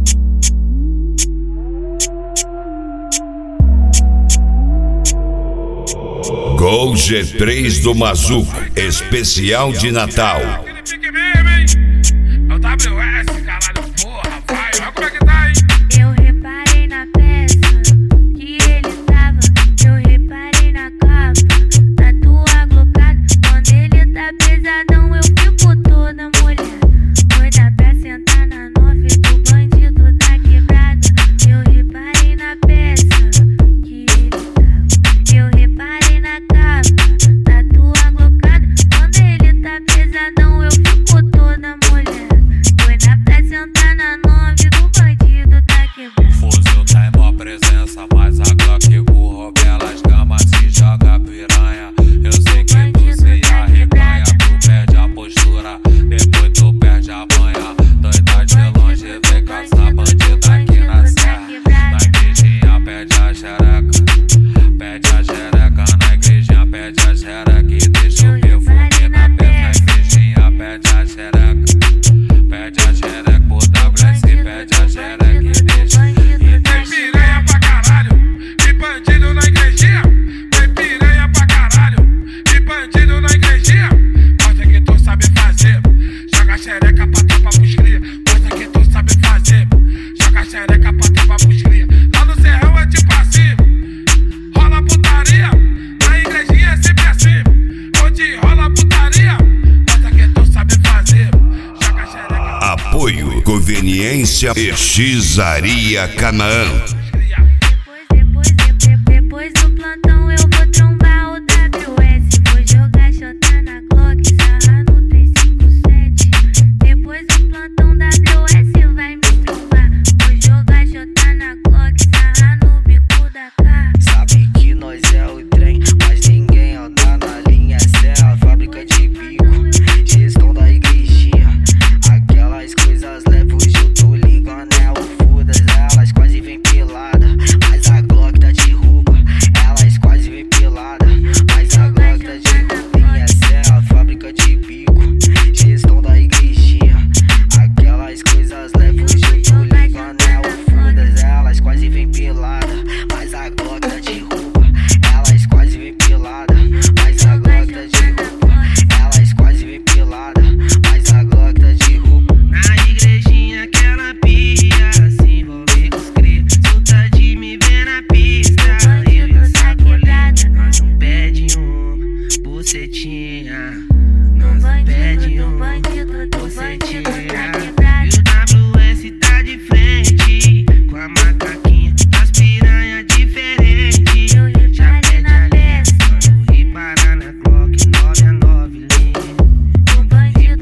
Gol G3 do Mazuco, especial de Natal. Aquele pique mesmo, hein? É o WS, caralho, porra, vai, olha como é que tá, hein? Eu reparei na peça que ele tava, eu reparei na capa da tua glocada. Quando ele tá pesadão, eu fico toda molhada. Doida pra sentar na nove do bandido da quebrada. Eu reparei na peça que ele tava, eu reparei na capa da tua glocada. Quando ele tá pesadão, eu fico toda molhada. Doida pra sentar na nove do bandido da quebrada. Fuzil tem mó presença, mas a Glock curro pelas gamas se joga piranha. Eu sei que tu se arreganha, tu perde a postura, depois tu perde a manha. Doida de longe, vem caçar bandida aqui na serra. Na igrejinha pede a xereca, pede a xereca. Na igrejinha pede a xereca e deixa o perfume na peça. Na igrejinha pede a xereca, pede a xereca. Por WS pede a xereca e deixa. Tem piranha pra caralho, e bandido na igrejinha. Tem piranha pra caralho, e bandido na igrejinha. Mostra que tu sabe fazer, joga xereca pra tropa pros cria. Mostra que tu sabe fazer, joga xereca pra tropa pros cria. Lá no serrão é tipo assim, rola putaria. Na igrejinha é sempre assim, onde rola putaria. Mostra que tu sabe fazer, joga xereca. Apoio Conveniência Exizaria Canaã. Depois do plantão eu vou trombar o WS. Vou jogar xota na Glock, sarra no 357. Depois do plantão WS vai me trombar. Vou jogar xota na Glock, sarra no bico da cara. Sabe que nós é o trem, mas ninguém anda na linha. Essa é a fábrica de bico, gestão da igrejinha. Aquelas coisas leves hoje eu tô ligando, é o foda-se. Elas quase vem pelada, mas a Glock tá de roupa. Elas quase vem pelada, mas a Glock tá de roupinha. Essa é a fábrica de bico, gestão da igrejinha. Aquelas coisas leves hoje eu tô ligando, é o foda-se. Elas quase vem pelada, mas a Glock tá de roupa. Elas quase vem pelada, mas a Glock tá de roupa. Elas quase vem pelada, mas a Glock tá de roupa. Na igrejinha que ela pia, se envolver com os cria. Solta de me ver na pista, eu e a sacolinha. Nós não pede bucetinha, nós não pede bucetinha. E o WS tá de frente, com a macaquinha, as piranha diferente. Eu reparei na peça Vamos reparar na Glock 9 a 9 linha. do bandido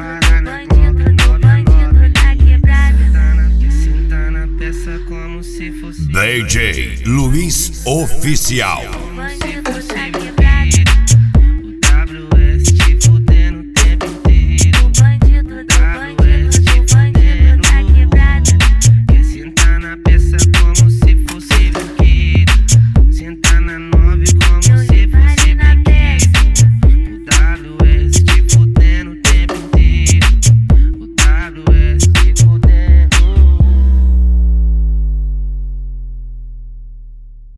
da quebrada. Senta na peça como se fosse DJ Luiz Oficial.